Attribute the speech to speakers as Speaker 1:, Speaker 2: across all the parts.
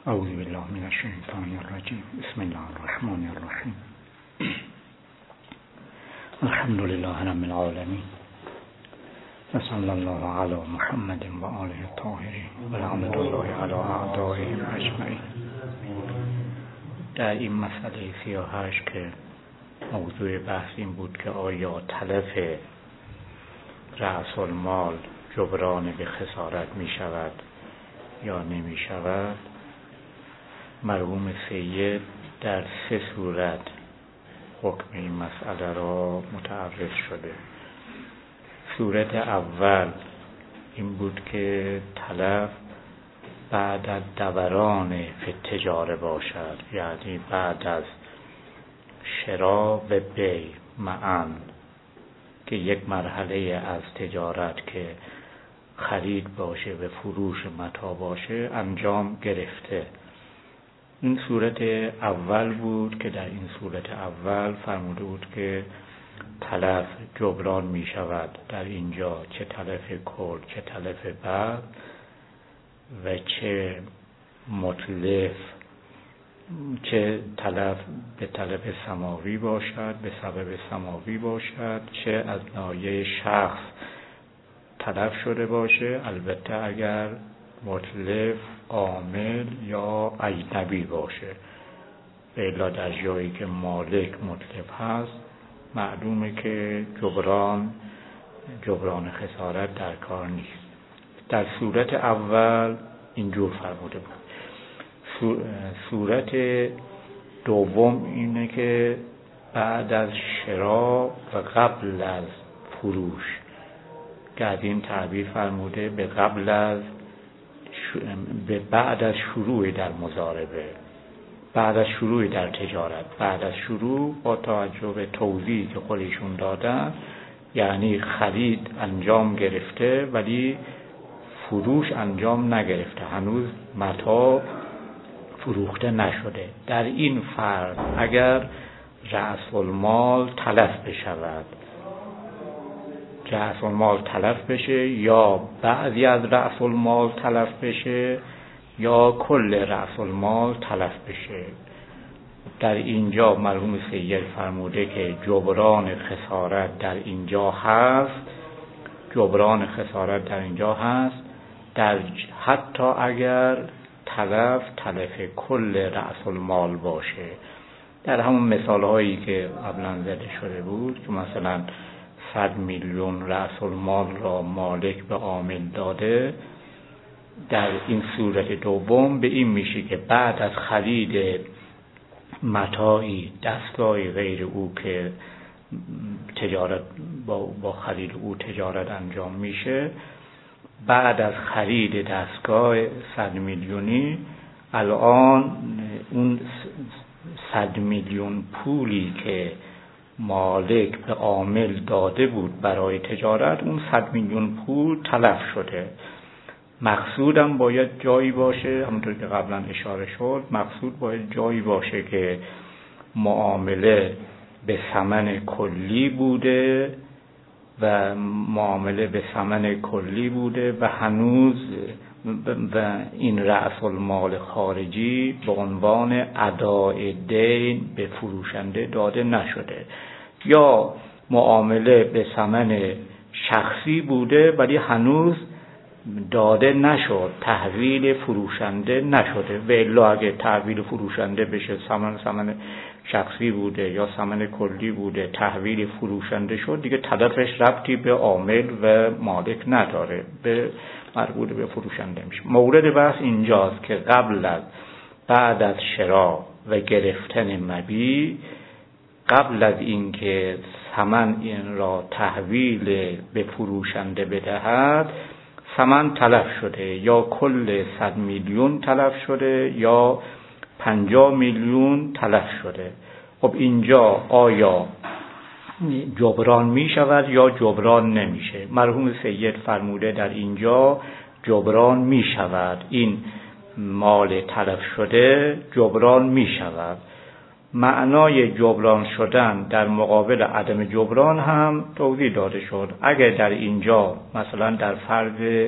Speaker 1: اعوذ بالله من الشیطان الرجیم. بسم الله الرحمن الرحیم. الحمد لله رب العالمین و صلی الله علی محمد و آله الطاهرین و لعنت الله علی اعدائهم اجمعین. در این مسئله 38 که موضوع بحث این بود که آیا تلف رأس المال جبران به خسارت می شود یا نمی شود، مرحوم سید در 3 صورت حکم این مسئله را متعرض شده. صورت اول این بود که تلف بعد از دوران فی التجاره باشد، یعنی بعد از شرا و بیع معا، که یک مرحله از تجارت که خرید باشه و فروش متاع باشه انجام گرفته. این صورت اول بود که در این صورت اول فرموده بود که تلف جبران می شود در اینجا، چه تلف کل چه تلف بعد و چه متلف، چه تلف به تلف سماوی باشد، به سبب سماوی باشد، چه از ناحیه شخص تلف شده باشه، البته اگر متلف عامل یا اجنبی باشه. الا در جایی که مالک متلف هست معلومه که جبران خسارت در کار نیست. در صورت اول اینجور فرموده بود. صورت دوم اینه که بعد از شرا و قبل از فروش، که از این تعبیر فرموده به بعد از شروع در مضاربه، بعد از شروع در تجارت، بعد از شروع با توجه به توضیحی که خودشون دادن، یعنی خرید انجام گرفته ولی فروش انجام نگرفته، هنوز متاع فروخته نشده. در این فرض اگر رأس المال تلف بشود، رأس المال تلف بشه یا بعضی از رأس المال تلف بشه یا کل رأس المال تلف بشه، در اینجا مرحوم سید فرموده که جبران خسارت در اینجا هست، جبران خسارت در اینجا هست، حتی اگر تلف کل رأس المال باشه. در همون مثال هایی که قبلا زده شده بود که مثلا 100 میلیون رأس المال را مالک به عامل داده، در این صورت دوم به این میشه که بعد از خرید متاعی دستگاه غیر او که تجارت با خرید او تجارت انجام میشه، بعد از خرید دستگاه 100 میلیونی الان اون 100 میلیون پولی که مالک به عامل داده بود برای تجارت، اون 100 میلیون پول تلف شده. مقصودم باید جایی باشه، همونطور که قبلا اشاره شد، مقصود باید جایی باشه که معامله به ثمن کلی بوده و هنوز و این رأس المال خارجی به عنوان اداء دین به فروشنده داده نشده، یا معامله به ثمن شخصی بوده ولی هنوز داده نشد، تحویل فروشنده نشده. و الا اگه تحویل فروشنده بشه، ثمن شخصی بوده یا ثمن کلی بوده، تحویل فروشنده شد، دیگه تلفش ربطی به عامل و مالک نداره، به مربوط به فروشنده میشه. مورد بحث اینجاست که بعد از شرا و گرفتن مبیع، قبل از اینکه ثمن این را تحویل به فروشنده بدهد، ثمن تلف شده، یا کل 100 میلیون تلف شده یا 50 میلیون تلف شده. خب اینجا آیا جبران می شود یا جبران نمیشه؟ مرحوم سید فرموده در اینجا جبران می شود، این مال تلف شده جبران می شود. معنای جبران شدن در مقابل عدم جبران هم توضیح داده شد. اگر در اینجا مثلا در فرض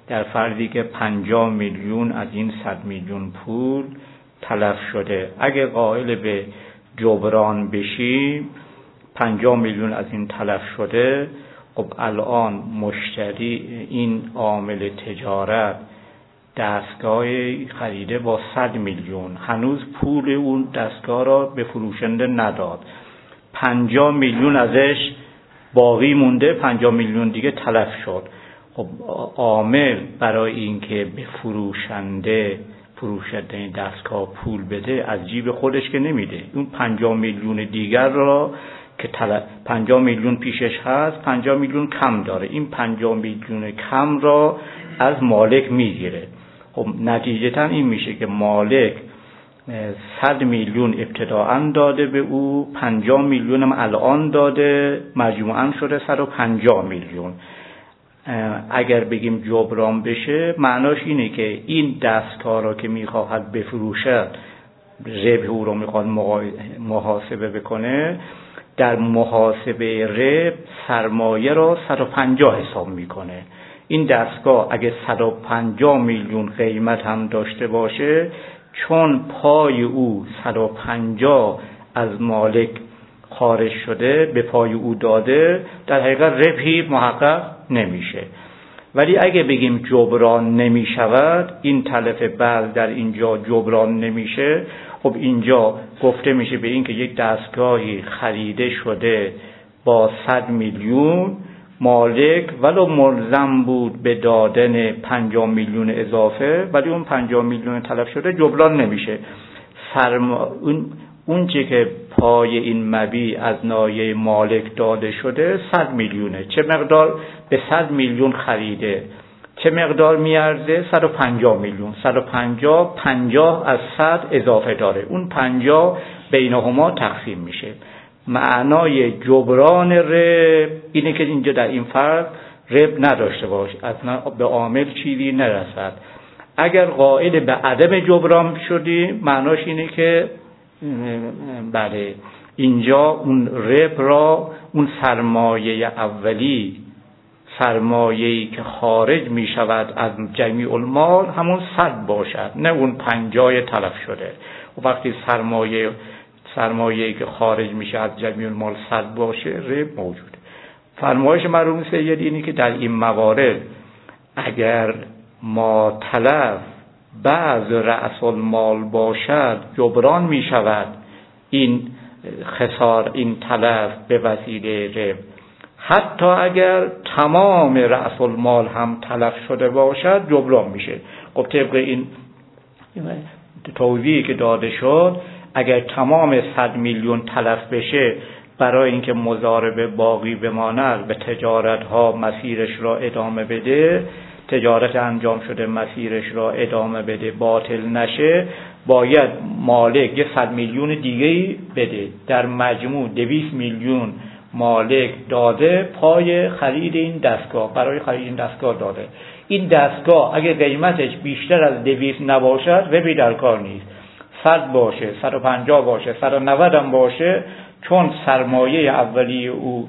Speaker 1: در فرضی که 50 میلیون از این 100 میلیون پول تلف شده، اگه قائل به جبران بشیم 50 میلیون از این تلف شده، خب الان مشتری این عامل تجارت دستگاه خریده با 100 میلیون، هنوز پول اون دستگاه را به فروشنده نداد، 50 میلیون ازش باقی مونده، 50 میلیون دیگه تلف شد. خب عامل برای اینکه به فروشنده این دستگاه پول بده از جیب خودش که نمیده، اون 50 میلیون دیگر را که 50 میلیون پیشش هست 50 میلیون کم داره، این 50 میلیون کم را از مالک میگیره. خب نتیجتا این میشه که مالک 100 میلیون ابتداعاً داده به او، 50 میلیون هم الان داده، مجموعاً شده 150 میلیون. اگر بگیم جبران بشه معناش اینه که این دستگاه را که میخواهد بفروشد، ربح او رو میخواد محاسبه بکنه، در محاسبه ربح سرمایه را 150 حساب میکنه. این دستگاه اگه 150 میلیون قیمت هم داشته باشه، چون پای او 150 از مالک خارج شده، به پای او داده، در حقیقت ربحی محقق نمیشه. ولی اگه بگیم جبران نمیشود، این تلف بعض در اینجا جبران نمیشه، خب اینجا گفته میشه به این که یک دستگاهی خریده شده با 100 میلیون، مالک ولو ملزم بود به دادن 50 میلیون اضافه، ولی اون 50 میلیون تلف شده جبران نمیشه. اون چه که پای این مبیع از ناحیه مالک داده شده 100 میلیونه، چه مقدار به 100 میلیون خریده، چه مقدار میارزه 150 میلیون، 150 50 از 100 اضافه داره، اون 50 بینهما تقسیم میشه. معنای جبران ربح اینه که اینجا در این فرض ربح نداشته باشه، اصلا به عامل چیزی نرسد. اگر قائل به عدم جبران شدیم معناش اینه که بله اینجا اون ربح را، اون سرمایه اولی، سرمایه‌ای که خارج می شود از جمیع المال همون 100 باشد، نه اون 50 تلف شده. و وقتی سرمایه‌ای که خارج میشه از جمیع المال 100 باشه، ربح موجوده. فرمایش مرحوم سید اینی که در این موارد اگر ما تلف بعض رأس المال باشد جبران می شود این خسار، این تلف به وسیله ربح. حتی اگر تمام رأس المال هم تلف شده باشد جبران میشه. خب طبق این توضیحی که داده شد، اگر تمام 100 میلیون تلف بشه، برای اینکه مضاربه باقی بماند و تجارت ها مسیرش را ادامه بده، تجارت انجام شده مسیرش را ادامه بده، باطل نشه، باید مالک یه 100 میلیون دیگه بده. در مجموع 200 میلیون مالک داده پای خرید این دستگاه، برای خرید این دستگاه داده. این دستگاه اگه قیمتش بیشتر از 200 نباشد ربحی در کار نیست، 100 باشه، 150 باشه، 190 هم باشه، چون سرمایه اولیه او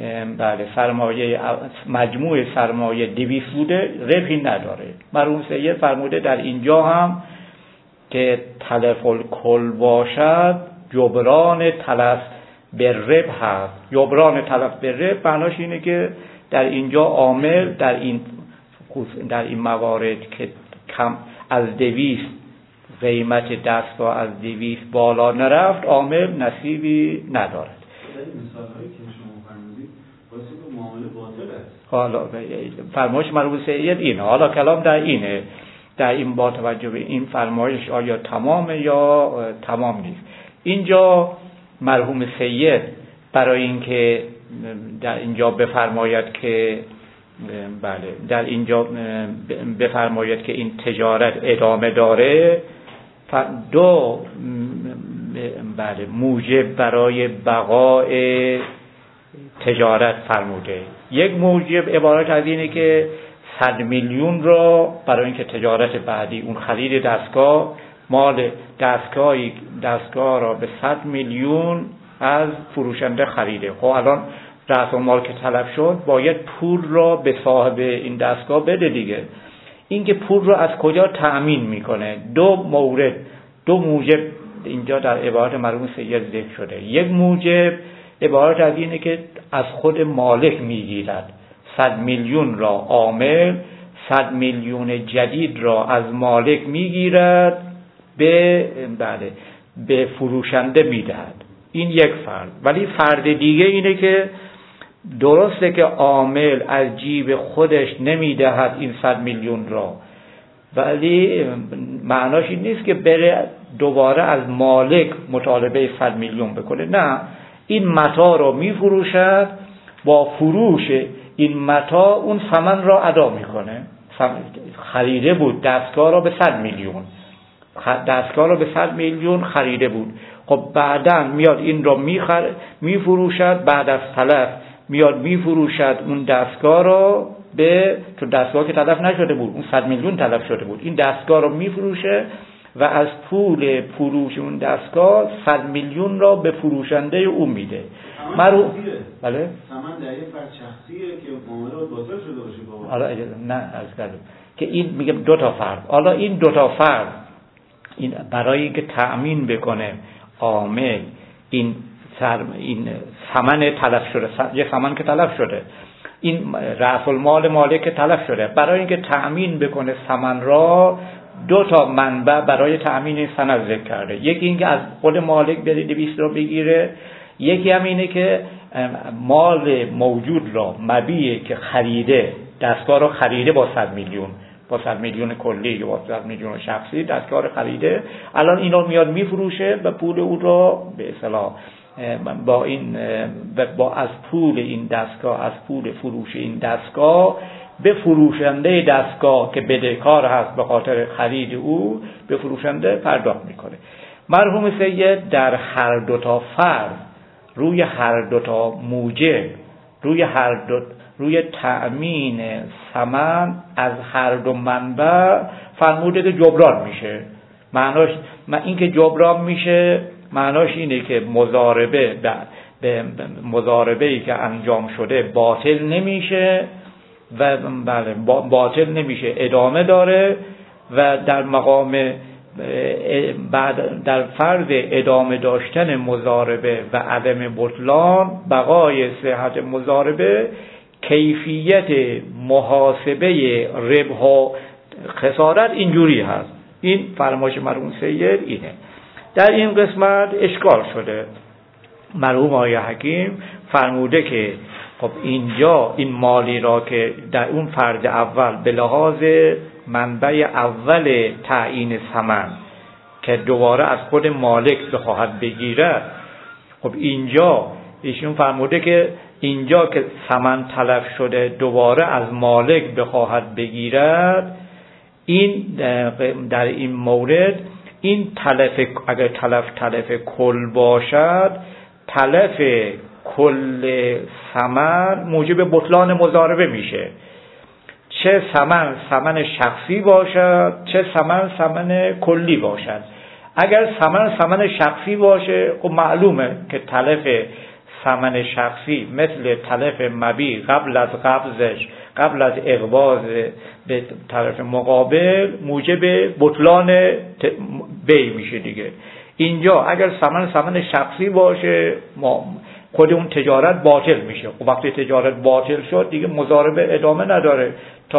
Speaker 1: مجموع سرمایه 200 بوده، ربحی نداره. مرحوم سید فرموده در اینجا هم که تلف الکل باشد جبران تلف به ربح هست. جبران تلف به ربح معناش اینه که در اینجا عامل در این موارد که کم از 200 قیمت دستگاه از 200 بالا نرفت، عامل نصیبی ندارد. حالا فرمایش مرحوم سید اینه، حالا کلام در اینه، در این با توجه به این فرمایش آیا تمامه یا تمام نیست. اینجا مرحوم سید برای اینکه در اینجا بفرماید که در اینجا بفرماید که این تجارت ادامه داره، دو موجب برای بقای تجارت فرموده. یک موجب عبارت از اینه که 100 میلیون را برای اینکه تجارت بعدی اون خرید دستگاه، مال دستگاه را به 100 میلیون از فروشنده خریده. خب الان رأس مال که تلف شد باید پول را به صاحب این دستگاه بده دیگه. این که پول رو از کجا تأمین میکنه. دو موجب اینجا در عبارت مرحوم سید ذکر شده. یک موجب عبارت از اینه که از خود مالک میگیرد، 100 میلیون را عامل 100 میلیون جدید را از مالک میگیرد به فروشنده میدهد. این یک فرد. ولی فرد دیگه اینه که درسته که عامل از جیب خودش نمیدهد این 100 میلیون را، ولی معناش این نیست که بره دوباره از مالک مطالبه 100 میلیون بکنه. نه، این متاع رو میفروشد، با فروش این متاع اون ثمن را ادا میکنه. خریده بود دستگاه را به 100 میلیون، دستگاه را به 100 میلیون خریده بود. خب بعداً میاد این را میفروشد، بعد از تلف میاد میفروشد اون دستگاه را به، تو دستگاه که تلف نشده بود، اون 100 میلیون تلف شده بود، این دستگاه را میفروشه و از پول فروش اون دستگاه 100 میلیون را به فروشنده او میده.
Speaker 2: بله؟
Speaker 3: ثمن در یه فرد شخصیه که معاملات باطل شده باشه با
Speaker 1: حالا نه از کردم که این میگم دو تا فرد. حالا این دو تا فرد این برای اینکه تأمین بکنه عامل این ثمن تلف شده، یه ثمن که تلف شده، این رأس المال مالک که تلف شده، برای اینکه تأمین بکنه ثمن را دو تا منبع برای تأمین این سند ذکر کرده. یکی این که از خود مالک بره 200 رو بگیره، یکی هم اینه که مال موجود را مبیعی که خریده، دستگاه رو خریده با 100 میلیون، با 100 میلیون کلی یا با 100 میلیون شخصی دستگاه رو خریده، الان اینو میاد میفروشه و پول او رو به اصطلاح با از پول این دستگاه، از پول فروش این دستگاه به فروشنده دستگاه که بدهکار هست به خاطر خرید او، به فروشنده پرداخت میکنه. مرحوم سید در هر دو تا فرد، روی هر دو تا موجب، روی تأمین ثمن از هر دو منبع فرموده که جبران میشه. معناش این که جبران میشه معناش اینه که مضاربه‌ای که انجام شده باطل نمیشه و باطل نمیشه، ادامه داره و در مقام بعد در فرض ادامه داشتن مضاربه و عدم بطلان بقای صحت مضاربه، کیفیت محاسبه ربح و خسارت اینجوری هست. این فرمایش مرحوم سید اینه. در این قسمت اشکال شده. مرحوم آقای حکیم فرموده که خب اینجا این مالی را که در اون فرد اول به لحاظ منبع اول تعیین ثمن که دوباره از خود مالک بخواهد بگیرد، خب اینجا ایشون فرموده که اینجا که ثمن تلف شده دوباره از مالک بخواهد بگیرد، این در این مورد این تلف، اگر تلف کل باشد، تلف کل ثمن موجب بطلان مضاربه میشه، چه ثمن شخصی باشد چه ثمن کلی باشد. اگر ثمن شخصی باشه خب معلومه که تلف ثمن شخصی مثل تلف مبیع قبل از قبضش، قبل از اقباض به طرف مقابل، موجب بطلان بی میشه دیگه. اینجا اگر ثمن شخصی باشه خود اون تجارت باطل میشه. خب وقتی تجارت باطل شد دیگه مضاربه ادامه نداره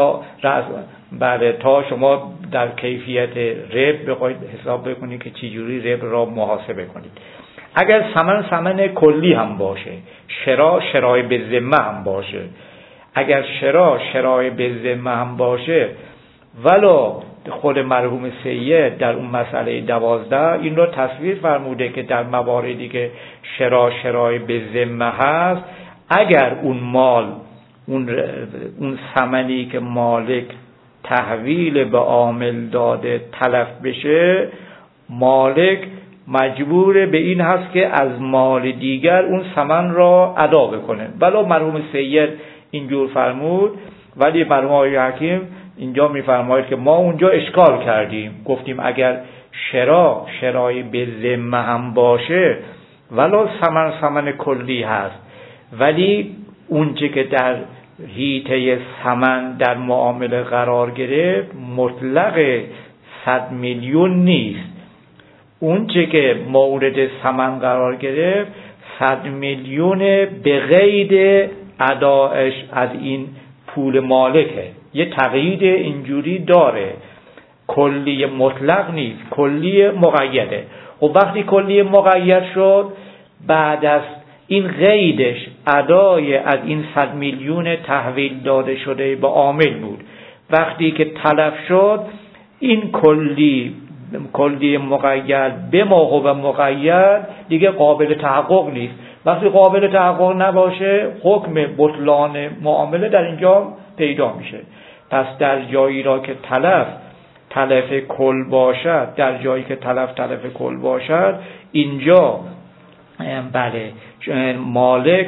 Speaker 1: تا شما در کیفیت ربح بخواید حساب بکنید که چجوری ربح را محاسبه کنید. اگر ثمن کلی هم باشه، شرای به ذمه هم باشه، اگر شرای به ذمه هم باشه، ولو خود مرحوم سید در اون مسئله 12 این رو تصویر فرموده که در مواردی که شرای به ذمه هست، اگر اون مال، اون ثمنی که مالک تحویل به عامل داده تلف بشه، مالک مجبور به این هست که از مال دیگر اون ثمن را ادا بکنه. ولو مرحوم سید اینجور فرمود، ولی مرحوم آقای حکیم اینجا میفرماید که ما اونجا اشکال کردیم، گفتیم اگر شرای به ذمه هم باشه ولو ثمن کلی هست، ولی اونچه که در حیطه ثمن در معامله قرار گرفت مطلق 100 میلیون نیست. اون چه که مورد ثمن قرار گرفت 100 میلیون به قید ادایش از این پول مالکه. یه تقیید اینجوری داره، کلی مطلق نیست، کلی مقیده. و وقتی کلی مقید شد بعد از این قیدش ادای از این 100 میلیون تحویل داده شده به عامل بود. وقتی که تلف شد این کلی مقید به موقع مقید دیگه قابل تحقق نیست. وقتی قابل تحقق نباشه حکم بطلان معامله در اینجا پیدا میشه. پس در جایی را که تلف کل باشد، در جایی که تلف کل باشد، اینجا بله مالک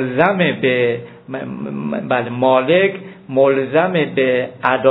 Speaker 1: ملزم به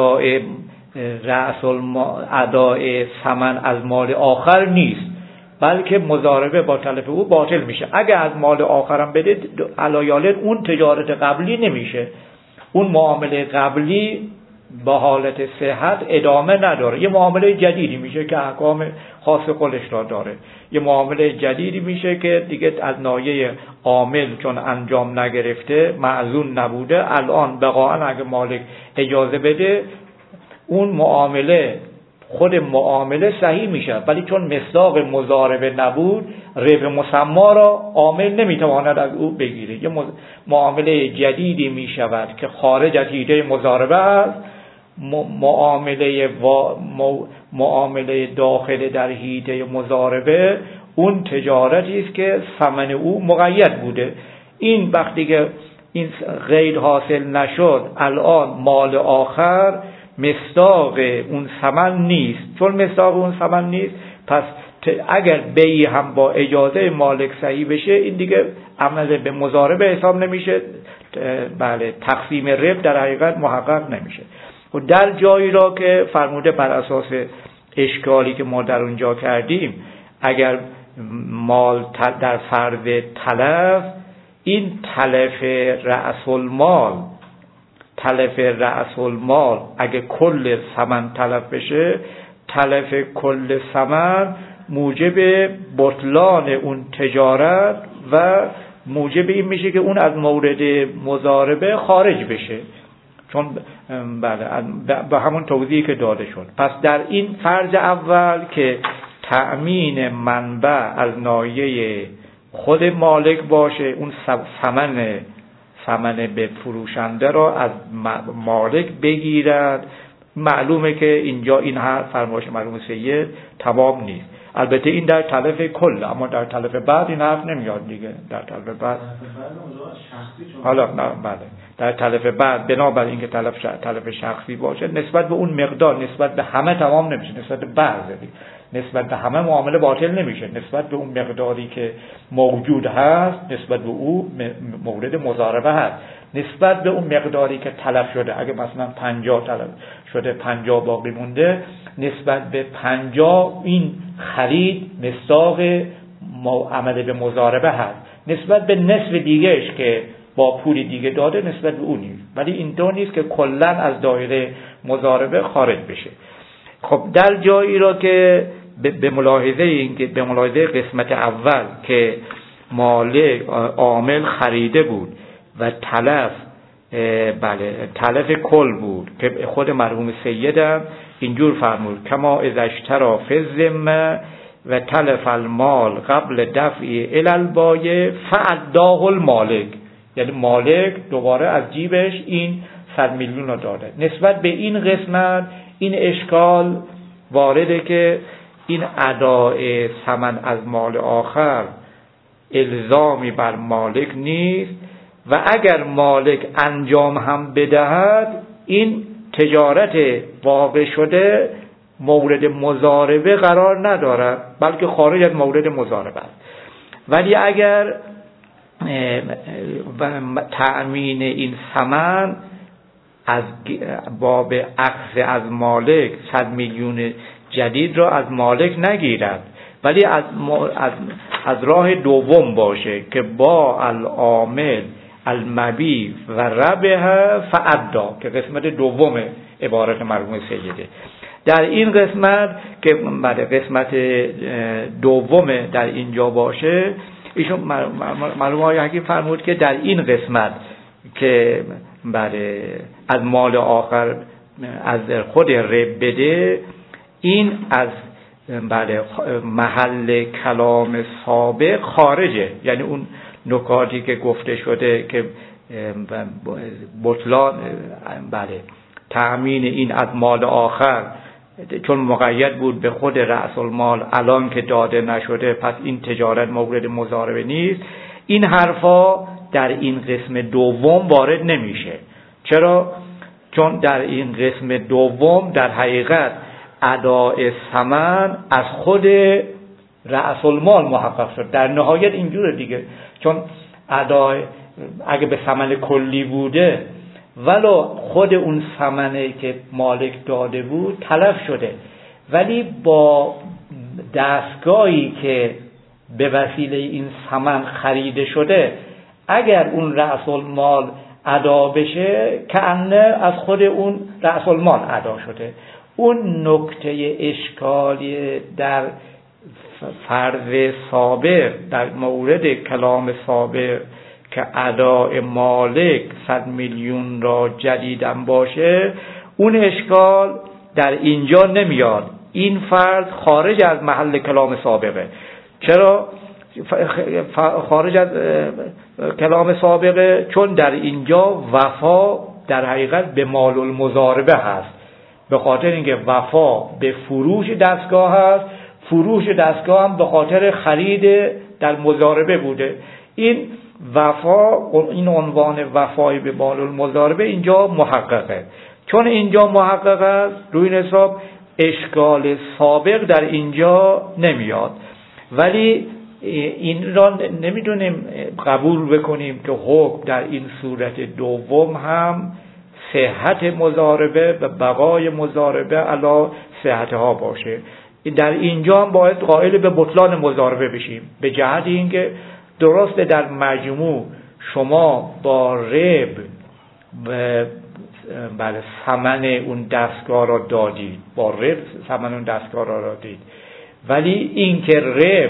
Speaker 1: ادای ثمن از مال آخر نیست، بلکه مضاربه با تلف او باطل میشه. اگه از مال آخرم بده علایالت اون تجارت قبلی نمیشه، اون معامله قبلی با حالت صحت ادامه نداره، یه معامله جدیدی میشه که احکام خاص خودش را داره. یه معامله جدیدی میشه که دیگه از ناحیه عامل چون انجام نگرفته، معزون نبوده، الان بقاعا اگه مالک اجازه بده اون خود معامله صحیح میشه، ولی چون مصداق مضاربه نبود ربح مسما را عامل نمیتواند از او بگیره. یه معامله جدیدی میشود که خارج از حیطه مضاربه است. معامله داخل در حیطه مضاربه اون تجارتی است که ثمن او مقید بوده. این وقتی که این قید حاصل نشد، الان مال آخر مصداق اون ثمن نیست. چون مصداق اون ثمن نیست، پس اگر بیع هم با اجازه مالک صحیح بشه این دیگه عمل به مضاربه حساب نمیشه. بله، تقسیم ربح در حقیقت محقق نمیشه. و در جایی را که فرموده بر اساس اشکالی که ما در اونجا کردیم، اگر مال در فرض تلف، این تلف رأس المال اگه کل ثمن تلف بشه، تلف کل ثمن موجب بطلان اون تجارت و موجب این میشه که اون از مورد مضاربه خارج بشه. چون بله به همون توضیحی که داده شد. پس در این فرض اول که تأمین منبع از ناحیه خود مالک باشه، اون ثمن به فروشنده را از مالک بگیرد، معلومه که اینجا این حرف فرمایش مرحوم سید تمام نیست. البته این در تلف کل، اما در تلف بعد این حرف نمیاد دیگه. در تلف بعد حالا بله، در تلف بعد بنابراین اینکه تلف شخصی باشه نسبت به اون مقدار، نسبت به همه تمام نمیشه، نسبت به بعضی، نسبت به همه معامله باطل نمیشه، نسبت به اون مقداری که موجود هست نسبت به او مورد مضاربه هست. نسبت به اون مقداری که تلف شده، اگه مثلا 50 تلف شده 50 باقی مونده، نسبت به 50 این خرید مصداق عمل به مضاربه هست. نسبت به نصف دیگهش که با پول دیگه داده نسبت به اون نیست، ولی این دو نیست که کلا از دایره مضاربه خارج بشه. خب در جایی را که به ملاحظه قسمت اول که مالک عامل خریده بود و تلف کل بود که خود مرحوم سیدم اینجور فرمود کما اذا اشترى فی الذمه و تلف المال قبل دفعه الی البایع فاداه المالک، یعنی مالک دوباره از جیبش این 100 میلیون رو داده. نسبت به این قسمت این اشکال وارده که این ادای ثمن از مال آخر الزامی بر مالک نیست و اگر مالک انجام هم بدهد این تجارت واقع شده مورد مضاربه قرار ندارد، بلکه خارج از مورد مضاربه است. ولی اگر تأمین این ثمن از باب اخذ از مالک 100 میلیون جدید را از مالک نگیرد، ولی از راه دوم باشه که با العامل المبی و ربح فعدا که قسمت دوم عبارت مرحوم سیده. در این قسمت که بعد قسمت دوم در اینجا باشه، ایشون مرحوم آقای حکیم فرمود که در این قسمت که برای از مال آخر از خود رب بده، این از محل کلام سابق خارجه، یعنی اون نکاتی که گفته شده که بطلان تأمین این از مال آخر چون مقید بود به خود رأس المال، الان که داده نشده پس این تجارت مورد مضاربه نیست. این حرفا در این قسم دوم وارد نمیشه. چرا؟ چون در این قسم دوم در حقیقت اداء ثمن از خود رأس المال محقق شد. در نهایت اینجوره دیگه، چون اداء اگه به ثمن کلی بوده ولو خود اون ثمنی که مالک داده بود تلف شده، ولی با دستگاهی که به وسیله این ثمن خریده شده اگر اون رأس المال ادا بشه کأنه از خود اون رأس المال ادا شده. اون نکته اشکالی در فرض سابق در مورد کلام سابق که اداء مالک 100 میلیون را جدیدن باشه، اون اشکال در اینجا نمیاد. این فرض خارج از محل کلام سابقه. چرا خارج از کلام سابقه؟ چون در اینجا وفا در حقیقت به مال المضاربه هست، به خاطر اینکه وفا به فروش دستگاه هست، فروش دستگاه هم به خاطر خرید در مضاربه بوده. این وفا، این عنوان وفای به مال المضاربه اینجا محققه. چون اینجا محقق است، روی این حساب اشکال سابق در اینجا نمیاد. ولی این را نمیدونیم قبول بکنیم که حکم در این صورت دوم هم صحت مضاربه و بقای مضاربه علی صحتها باشه. در اینجا هم باید قائل به بطلان مضاربه بشیم، به جهت اینکه درسته در مجموع شما با رب بله ثمن اون دستگاه را دادید، با رب ثمن اون دستگاه را دادید، ولی اینکه رب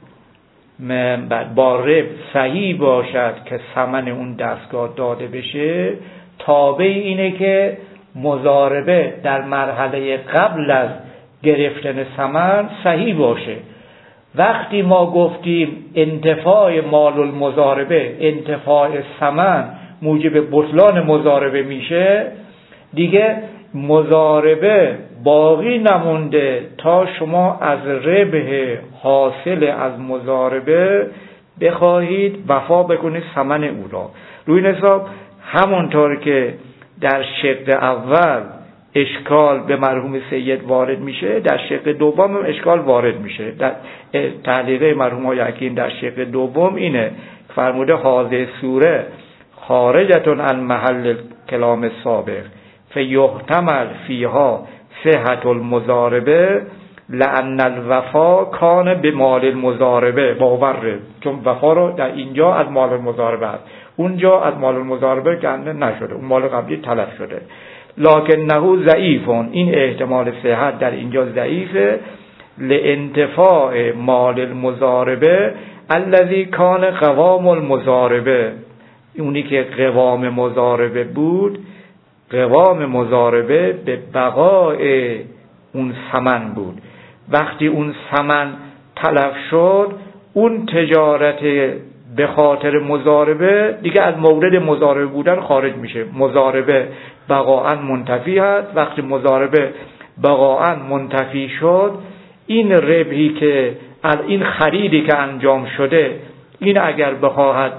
Speaker 1: با رب صحیح باشد که ثمن اون دستگاه داده بشه، تابع اینه که مضاربه در مرحله قبل از گرفتن ثمن صحیح باشه. وقتی ما گفتیم انتفاع مال المضاربه، انتفاع ثمن موجب بطلان مضاربه میشه، دیگه مضاربه باقی نمونده تا شما از ربح حاصل از مضاربه بخواهید وفا بکنید ثمن او را. روی این حساب همونطور که در شق اول اشکال به مرحوم سید وارد میشه، در شق دوم هم اشکال وارد میشه. در تعلیق مرحوم آقای حکیم در شق دوم اینه فرموده هذه سوره خارجتون عن محل کلام سابق فیحتمل فیها صحت المضاربه لأن الوفا کان به مال المضاربه باور، چون وفا رو در اینجا از مال المضاربه است، اونجا از مال المضاربه گنده نشده، اون مال قبلی تلف شده. لکنه ضعیفون، این احتمال صحت در اینجا ضعیفه. لانتفاع مال المضاربه الذی کان قوام المضاربه، اونی که قوام مضاربه بود، قوام مضاربه به بقای اون ثمن بود. وقتی اون ثمن تلف شد، اون تجارت به خاطر مضاربه دیگه از مورد مضاربه بودن خارج میشه. مضاربه بقاءً منتفی هست. وقتی مضاربه بقاءً منتفی شد، این ربحی که از این خریدی که انجام شده، این اگر بخواهد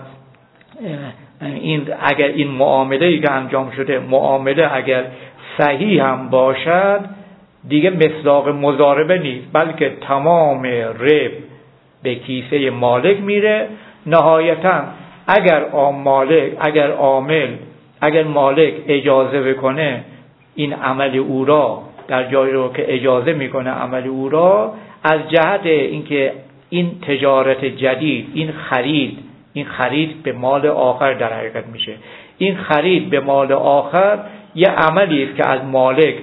Speaker 1: اگر این معامله‌ای که انجام شده، معامله اگر صحیح هم باشد، دیگه مصداق مضاربه نیست، بلکه تمام ربح به کیسه مالک میره. نهایتاً اگر مالک اجازه بکنه این عمل او را، در جایی رو که اجازه میکنه عمل او را، از جهت اینکه این تجارت جدید، این خرید این خرید به مال آخر در حقیقت میشه. این خرید به مال آخر یه عملی است که از مالک،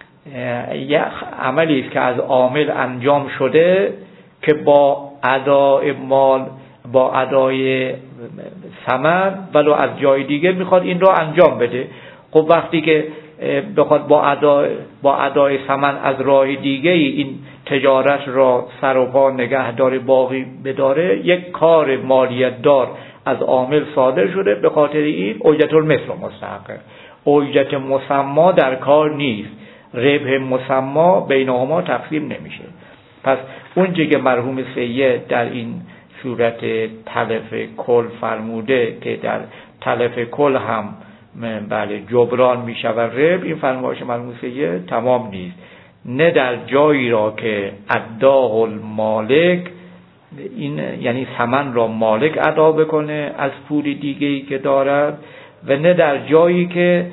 Speaker 1: یه عملی است که از عامل انجام شده که با ادای مال، با ادای ثمن ولو از جای دیگه میخواد این رو انجام بده. خب وقتی که بخواد با ادای ثمن از راه دیگه این تجارت را سر و پا نگه داره، باقی بداره، یک کار مالیت دار از عامل صادر شده، به خاطر این اجرت المثل مستحقه. اجرت مسما در کار نیست، ربح مسما بینهما تقسیم نمیشه. پس اون چیزی که مرحوم سید در این صورت تلف کل فرموده که در تلف کل هم بله جبران می شود ربح، این فرمایش مرحوم سید تمام نیست. نه در جایی را که اداه المالک، این یعنی ثمن را مالک ادا بکنه از پول دیگه‌ای که دارد، و نه در جایی که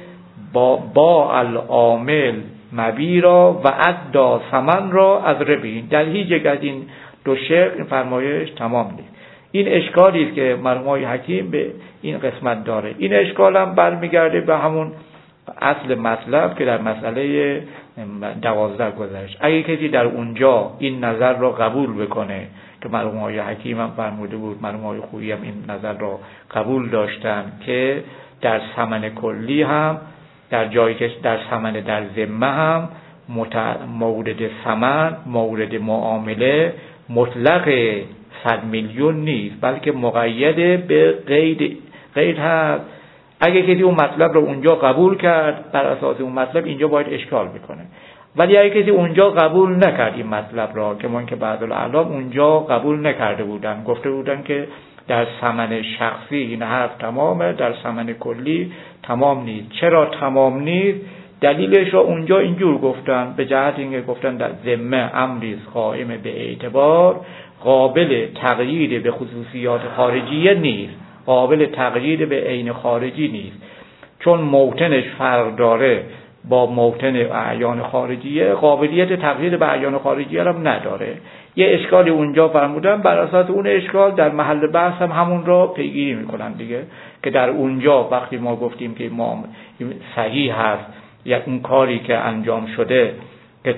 Speaker 1: با العامل مبی را و ادا ثمن را از ربح. در هیچ یک از این دو شق این فرمایش تمام نیست. این اشکالی است که مرحوم حکیم به این قسمت داره. این اشکال هم برمیگرده به همون اصل مطلب که در مسئله 12 گذشت. اگه کسی در اونجا این نظر را قبول بکنه که مرحوم حکیم هم فرموده بود، مرحوم خویی هم این نظر را قبول داشتن که در ثمن کلی هم، در جایی که در ثمن در ذمه هم مورد ثمن، مورد معامله مطلق 100 میلیون نیست، بلکه مقید به قید هست. اگه کسی اون مطلب رو اونجا قبول کرد، بر اساس اون مطلب اینجا باید اشکال بکنه. ولی اگه کسی اونجا قبول نکرد این مطلب را، که من که بعض الاعلام اونجا قبول نکرده بودن، گفته بودن که در ثمن شخصی این حرف تمامه، در ثمن کلی تمام نیست. چرا تمام نیست؟ دلیلش را اونجا اینجور گفتن، به جهت اینکه گفتن در ذمه امری قائم به اعتبار، قابل تغییر به خصوصیات خارجیه نیست، قابل تغییر به عین خارجی نیست، چون موطنش فرق داره با موطن اعیان خارجیه، قابلیت تغییر به اعیان خارجیه هم نداره. یه اشکالی اونجا فرمودن، بر اساس اون اشکال در محل بحث هم همون را پیگیری میکنن دیگه، که در اونجا وقتی ما گفتیم که ما صحیح هست یا اون کاری که انجام شده که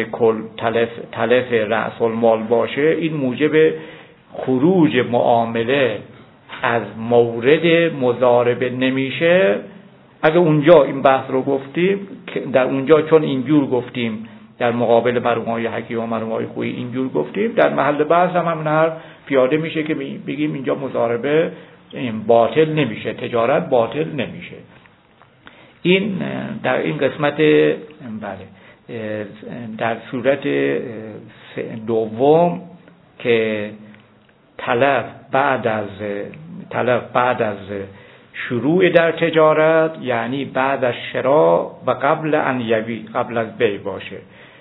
Speaker 1: تلف رأس المال باشه، این موجب خروج معامله از مورد مضاربه نمیشه. اگه اونجا این بحث رو گفتیم، در اونجا چون اینجور گفتیم در مقابل مرحوم حکیم و مرحوم خویی اینجور گفتیم، در محل بحث هم همین حرف پیاده میشه که بگیم اینجا مضاربه باطل نمیشه، تجارت باطل نمیشه. این در این قسمت بله در صورت دوم که تلف بعد از شروع در تجارت، یعنی بعد از شراء و قبل ان یبیع، قبل از بیع باشه.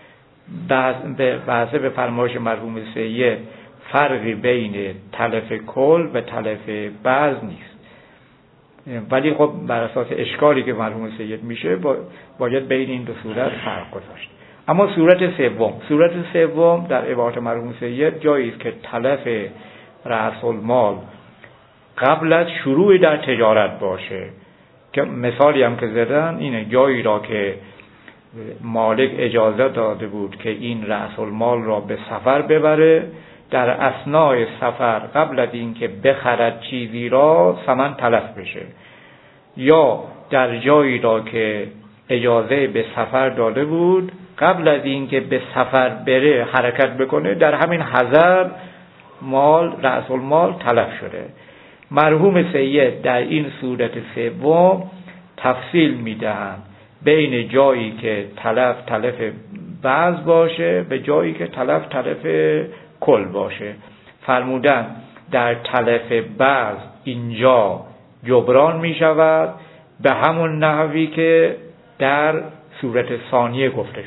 Speaker 1: بعضی به فرمایش مرحوم سید فرقی بین تلف کل و تلف بعض نیست، ولی خب بر اساس اشکالی که مرحوم سید میشه باید بین این دو صورت فرق گذاشت. اما صورت سوم در عبارت مرحوم سید جایی است که تلف رأس المال قبل از شروع در تجارت باشه، که مثالی هم که زدن اینه، جایی را که مالک اجازه داده بود که این رأس المال را به سفر ببره، در اثناء سفر قبل از اینکه بخرد چیزی را ثمن تلف بشه، یا در جایی را که اجازه به سفر داده بود قبل از اینکه به سفر بره حرکت بکنه، در همین حضر مال رأس المال تلف شده. مرحوم سید در این صورت سوم تفصیل میدهند بین جایی که تلف بعض باشه به جایی که تلف کل باشه. فرمودن در تلف بعض اینجا جبران می شود به همون نحوی که در صورت ثانیه گفته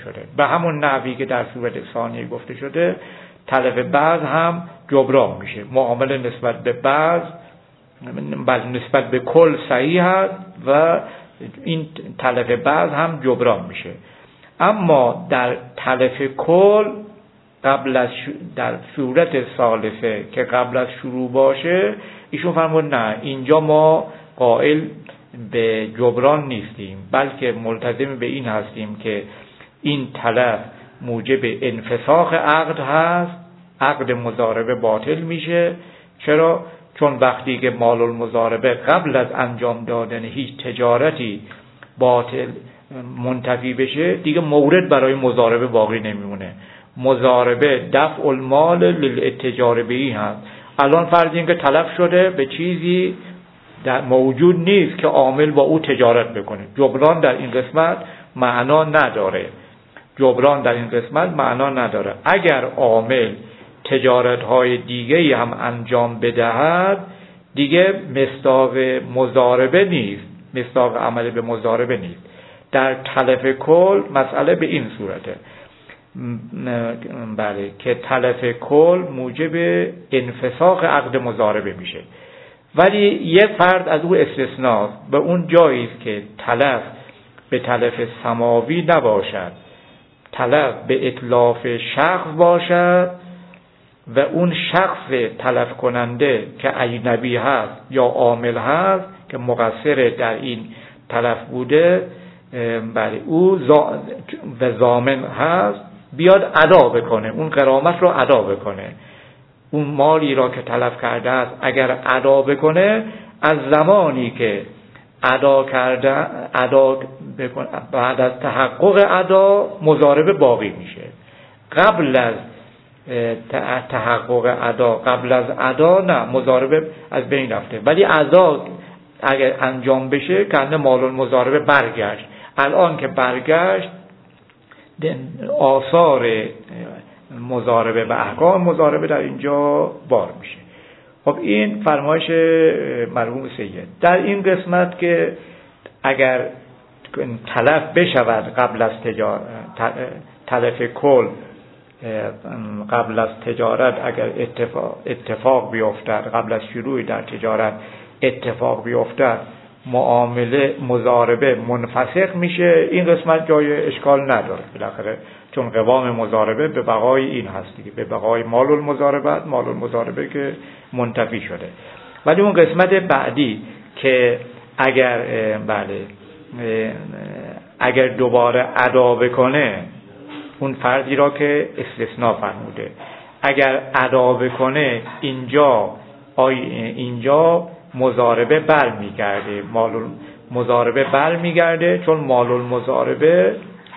Speaker 1: شده، تلف بعض هم جبران میشه. معامله نسبت به بعض نسبت به کل صحیح هست و این تلف بعض هم جبران میشه. اما در تلف کل در صورت ثالثه که قبل از شروع باشه، ایشون فرمود نه، اینجا ما قائل به جبران نیستیم، بلکه ملتزم به این هستیم که این تلف موجب انفساخ عقد هست، عقد مضاربه باطل میشه. چرا؟ چون وقتی که مال المضاربه قبل از انجام دادن هیچ تجارتی باطل منتفی بشه، دیگه مورد برای مضاربه باقی نمیمونه. مضاربه دفع المال للاتجار بهی هست. الان فرض این که تلف شده به چیزی موجود نیست که عامل با او تجارت بکنه. جبران در این قسمت معنا نداره. جبران در این قسمت معنا نداره. اگر عامل تجارت‌های دیگه‌ای هم انجام بدهد، دیگه مصداق مضاربه نیست، مصداق عمل به مضاربه نیست. در تلف کل مسئله به این صورته، بله، که تلف کل موجب انفساخ عقد مضاربه میشه. ولی یه فرد از او استثناست، به اون جایی است که تلف به تلف سماوی نباشد، تلف به اتلاف شخص باشد و اون شخص تلف کننده که اجنبی هست یا عامل هست که مقصر در این تلف بوده، بله، او و ضامن هست، بیاد ادا بکنه، اون غرامت رو ادا بکنه. اون مالی را که تلف کرده است اگر ادا بکنه، از زمانی که ادا کرده، بعد از تحقق ادا مضاربه باقی میشه. قبل از تحقق ادا، قبل از ادا نه، مضاربه از بین رفته. ولی ادا اگر انجام بشه کنه مال المضاربه برگشت. الان که برگشت، آثار مضاربه و احکام مضاربه در اینجا بار میشه. خب این فرمایش مرحوم سید. در این قسمت که اگر تلف بشود قبل از تلف کل قبل از تجارت، اگر اتفاق بیفتد، قبل از شروع در تجارت اتفاق بیفتد، معامله مضاربه منفسخ میشه. این قسمت جای اشکال نداره بالاخره، چون قوام مضاربه به بقای این هست دیگه، به بقای مال المضاربه که منتفی شده. ولی اون قسمت بعدی که اگر دوباره ادا بکنه، اون فردی را که استثناء فرموده، اگر ادا بکنه، اینجا مضاربه برمیگرده، مضاربه برمیگرده، چون مال المضاربه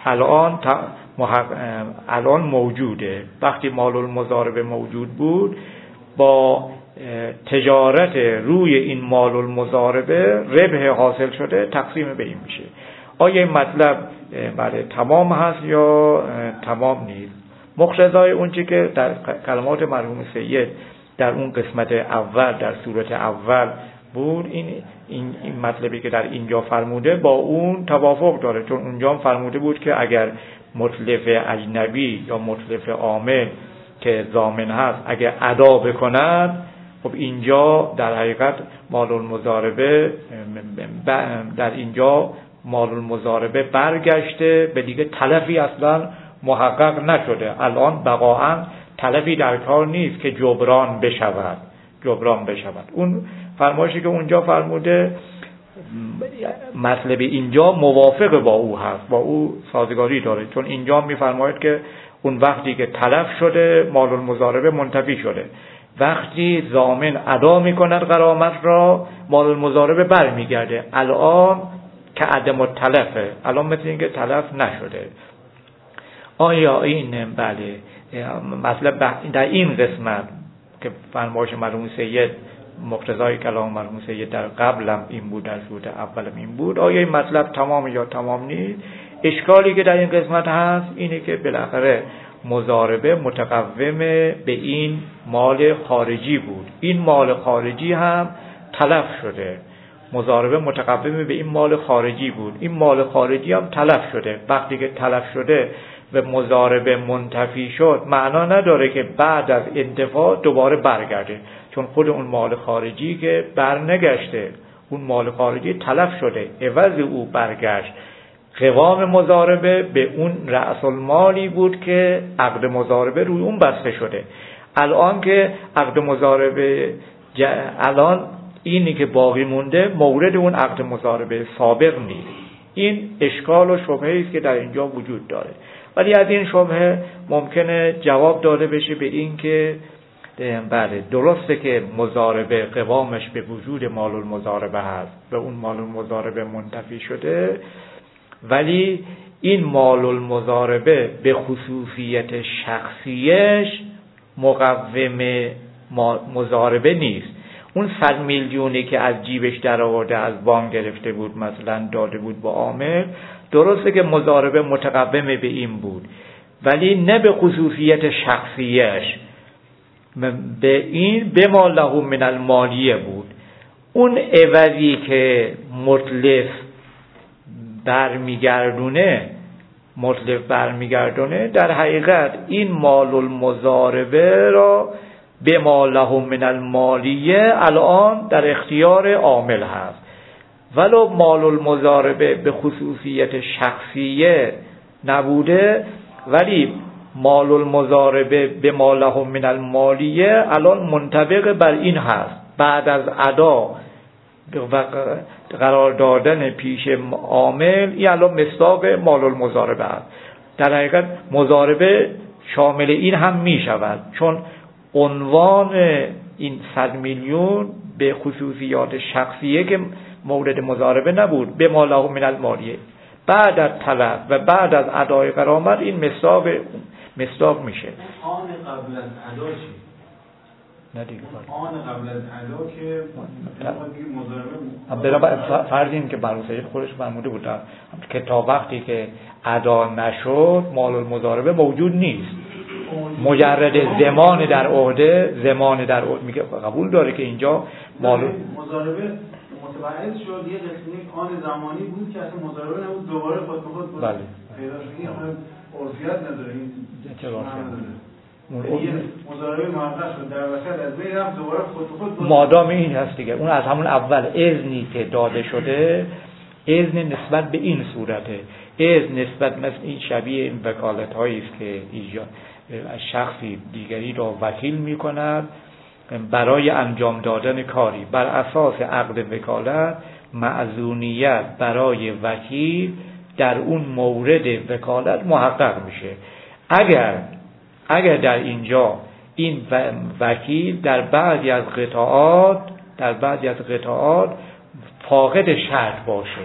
Speaker 1: الان موجوده. وقتی مال المضاربه موجود بود، با تجارت روی این مال المضاربه ربح حاصل شده تقسیم به این میشه. آیا این مطلب بله تمام هست یا تمام نیست؟ مقتضای اونچه که در کلمات مرحوم سید در اون قسمت اول، در صورت اول بود، این مطلبی که در اینجا فرموده با اون توافق داره. چون اونجا فرموده بود که اگر متلف اجنبی یا متلف عامل که ضامن هست اگر ادا بکند، خب اینجا در حقیقت مال المضاربه در اینجا مال المضاربه برگشته، به دیگه تلفی اصلا محقق نشده. الان بقاعا تلفی در کار نیست که جبران بشود. اون فرمایشی که اونجا فرموده، مطلب اینجا موافق با او هست، با او سازگاری داره. چون اینجا میفرماید که اون وقتی که تلف شده مال المضاربه منتفی شده، وقتی ضامن ادا میکند غرامت را، مال المضاربه برمیگرده. الان که عدم التلفه، الان مثل اینکه تلف نشده. آیا این بله مطلب در این قسمت که فرمایش مرحوم سید مقتضای کلام مرحوم سید در قبلم این بود، در صورت اولم این بود، آیا این مطلب تمام یا تمام نیست؟ اشکالی که در این قسمت هست اینه که بالاخره مضاربه متقوم به این مال خارجی بود، این مال خارجی هم تلف شده. مضاربه متقوم به این مال خارجی بود، این مال خارجی هم تلف شده. وقتی که تلف شده و مضاربه منتفی شد، معنا نداره که بعد از انتفاع دوباره برگرده، چون خود اون مال خارجی که برنگشته، اون مال خارجی تلف شده، عوض او برگشت. قوام مضاربه به اون رأس المالی بود که عقد مضاربه روی اون بسته شده. الان که عقد مضاربه الان اینی که باقی مونده مورد اون عقد مضاربه سابق نیست. این اشکال و شبهه است که در اینجا وجود داره. ولی از این شبهه ممکنه جواب داده بشه به این که بله درسته که مضاربه قوامش به وجود مال المضاربه هست، به اون مال المضاربه منتفی شده، ولی این مال المضاربه به خصوصیت شخصیش مقوم مضاربه نیست. اون 100 میلیونی که از جیبش در آورده از بانک گرفته بود مثلا داده بود با عامل، درسته که مضاربه متقوم به این بود ولی نه به خصوصیت شخصیش، به این به ما له من المالیه بود. اون عوضی که متلف برمیگردونه در حقیقت این مال المضاربه را به ما له من المالیه الان در اختیار عامل هست، ولو مال المضاربه به خصوصیت شخصیه نبوده، ولی مال المضاربه به ما له من المالیه الان منطبق بر این هست. بعد از ادا و قرار دادن پیش عامل این الان مصداق مال المضاربه است. در حقیقت مضاربه شامل این هم می شود، چون عنوان این 100 میلیون به خصوصیات شخصیه که مورد مضاربه نبود، به ما له من المالیه. بعد از طلب و بعد از ادای غرامت این مصداق میشه.
Speaker 3: آن قبل از ادا چی؟
Speaker 1: نه دیگه
Speaker 3: آن قبل از ادا که
Speaker 1: مضاربه فرض این که بروسه خودش فرموده بود که تا وقتی که ادا نشد مال المضاربه موجود نیست. مجرد زمان در عهده میگه قبول داره که اینجا مال
Speaker 3: مضاربه متبعث شد، یه قسمی آن زمانی بود که اصلا مضاربه نبود، دوباره خود به خود
Speaker 1: بله
Speaker 3: پیدا شد. این عرفیت نداره، این
Speaker 1: چه
Speaker 3: مضاربه محقق شد در وسط از بین رفت، دوباره خود به خود
Speaker 1: مادام این هست دیگه. اون از همون اول اذنی که داده شده، اذن نسبت به این صورته، اذن نسبت مثل این شبیه این وکالت هایی است که شخصی دیگری را وکیل می کند برای انجام دادن کاری. بر اساس عقد وکالت مأذونیت برای وکیل در اون مورد وکالت محقق میشه. اگر در اینجا این وکیل در بعضی از قطعات فاقد شرط باشه،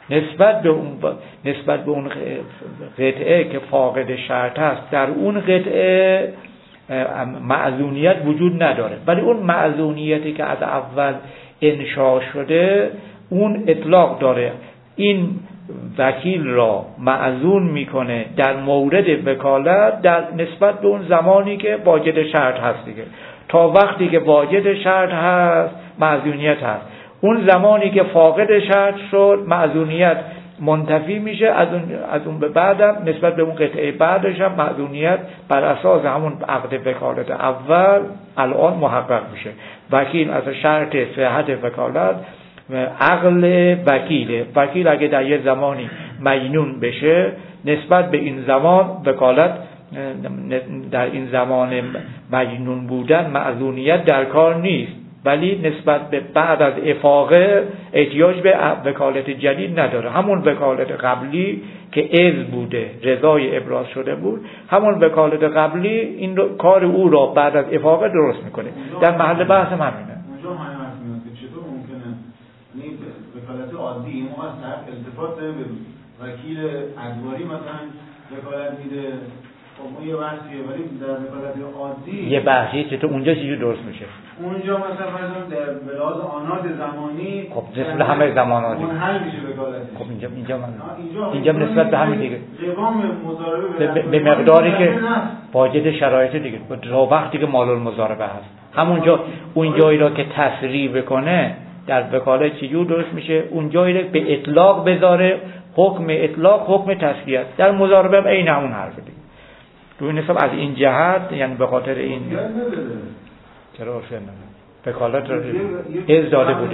Speaker 1: نسبت به اون قطعه که فاقد شرط است در اون قطعه مأذونیت وجود نداره، ولی اون مأذونیتی که از اول انشا شده اون اطلاق داره. این وکیل را مأذون میکنه در مورد وکالت در نسبت به اون زمانی که واجد شرط هست دیگه. تا وقتی که واجد شرط هست مأذونیت هست، اون زمانی که فاقد شرط شد مأذونیت منتفی میشه. از اون به بعدم نسبت به اون قطعه بعدش هم مأذونیت بر اساس همون عقد وکالت اول الان محقق میشه. وکیل از شرط صحت وکالت عقل وکیل اگه در یه زمانی مجنون بشه، نسبت به این زمان وکالت در این زمان مجنون بودن مأذونیت در کار نیست، ولی نسبت به بعد از افاقه احتیاج به وکالت جدید نداره. همون وکالت قبلی که اذن بوده، رضای ابراز شده بود، همون وکالت قبلی این کار او را بعد از افاقه درست میکنه. در محل بحث همینه.
Speaker 3: اونجا چطور ممکنه این وکالت عادی این موقع التفات به وکیل ادواری مثلا وکالت میده، خب یه بحثیه، ولی در وکالت عادی
Speaker 1: یه بحثیه که تو اونجا چیزی درست میشه.
Speaker 3: اونجا مثلا فرضاً در بلاز آنات زمانی
Speaker 1: خب مثل همه زماناتی
Speaker 3: منحل میشه وکالت.
Speaker 1: خب اینجا نسبت به همین دیگه
Speaker 3: قوام مضاربه
Speaker 1: به مقداری که واجد شرایط دیگه تا وقتی که مال المضاربه هست، همونجا اون جایی را که تصریح بکنه در وکالت چجور درست میشه، اون جایی را به اطلاق بذاره، حکم اطلاق حکم تسلیت. در مضاربه عین همون حرف دیگه. تو این حساب از این جهت، یعنی به خاطر این چرا عرفیت نداره؟ وکالت از داده بود،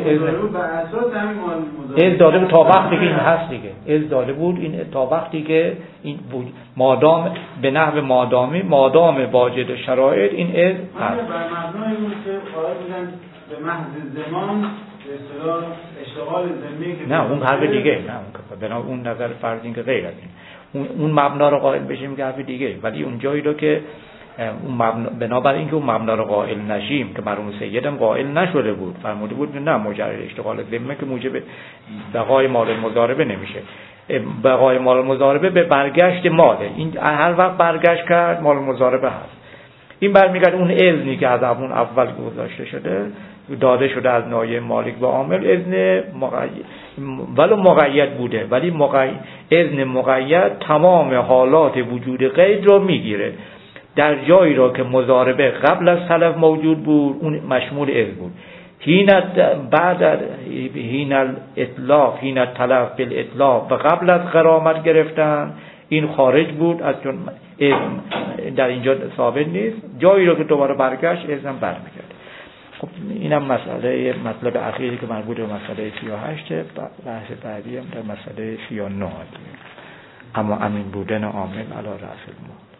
Speaker 1: از داده بود تا وقتی که این هست دیگه، از داده بود این تا وقتی که این بود، مادام به نحو مادام واجد شرایط این از هست.
Speaker 3: بر مبنای اون که قائل بودن به محض زمان به اصطلاح اشتغال ذمی که
Speaker 1: نه اون حرف دیگه، نه اون بنا اون نظر فرضی که غیر از این اون مبنا رو قائل بشیم که حرف دیگه، ولی اون جایی رو که اون مبنا بنابراین اینکه اون مبنا رو قائل نشیم که مرحوم سیدم قائل نشده بود، فرموده بود نه مجرد اشتغال ذمه که موجب بقای مال المضاربه نمیشه، بقای مال المضاربه به برگشت ماله، این هر وقت برگشت کرد مال المضاربه هست. این برمیگرد اون اذنی که از اون اول گذاشته شده داده شده از نایب مالک به عامل، اذن ولو مقید بوده ولی اذن مقید تمام حالات وجود قید رو میگیره. در جایی را که مضاربه قبل از سلف موجود بود اون مشمول اذن بود، حین الاطلاق حین التلف بالاطلاق و قبل از غرامت گرفتن این خارج بود از چون در اینجا ثابت نیست، جایی را که دوباره برگشت اذن برمیگرده. خب اینم مسئله مطلب اخیری که مربوط به مسئله 38 بحث بعدی هم در مسئله 39 اما امین بودن عامل علی رأس المال.